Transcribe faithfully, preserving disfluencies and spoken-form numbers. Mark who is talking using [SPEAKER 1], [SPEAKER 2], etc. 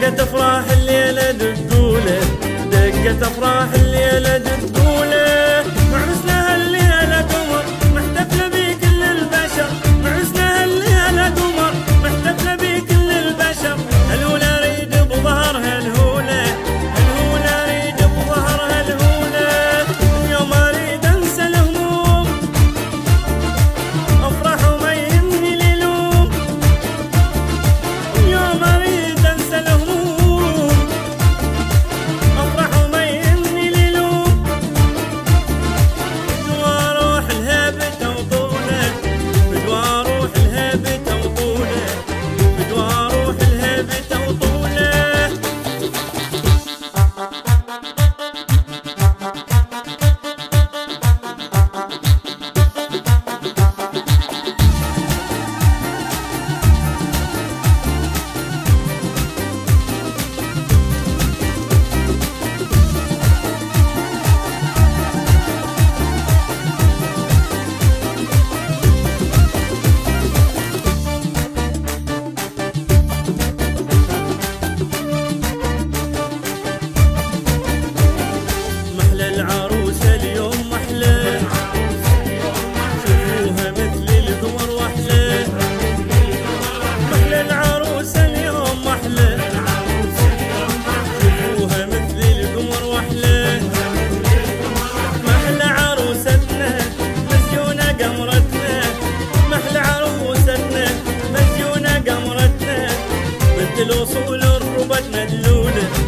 [SPEAKER 1] دقة افراح الليلة دقولة، دقة افراح الليلة دقولة، وعرسنا هالليلة قمر محتفلة بيه كل البشر، وعرسنا هالليلة قمر محتفلة بيه كل البشر. الهولة ريد بظهرها الهولة، الهولة ريد بظهرها الهولة، اليوم اريد انسى الهموم افرح وما يهمني اليوم، اليوم اريد انسى الهموم افرح وما يهمني اليوم. بدوا اروح الهبة وطولة، بدوا اروح الهبة وطولة، بدوا اروح الهبة وطولة. محلى العروسة اليوم محلى، شوفوها مثل القمر واحلى، محلى العروسة اليوم محلى، شوفوها مثل القمر واحلى، محلى عروستنا مزيونة قمرتنا، محلى عروستنا مزيونة قمرتنا، مثل وصول الربط مدلولة.